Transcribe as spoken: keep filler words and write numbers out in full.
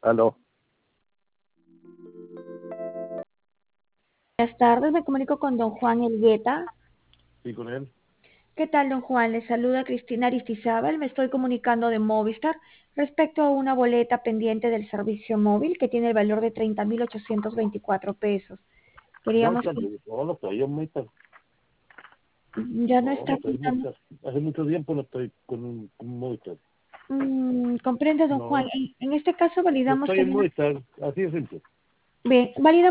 Aló. Buenas tardes, me comunico con don Juan Elgueta. Sí, con él. ¿Qué tal, don Juan? Le saluda Cristina Aristizábal. Me estoy comunicando de Movistar respecto a una boleta pendiente del servicio móvil que tiene el valor de treinta mil ochocientos veinticuatro pesos. No, Queríamos ya, que no, no estoy en Movistar. ya no No, no está estoy en contando. Movistar. Hace mucho tiempo no estoy con, con Movistar. Mm, comprende, don Juan. No, En, en este caso no validamos estoy que hay en una... Movistar. Así de simple. Bien, validamos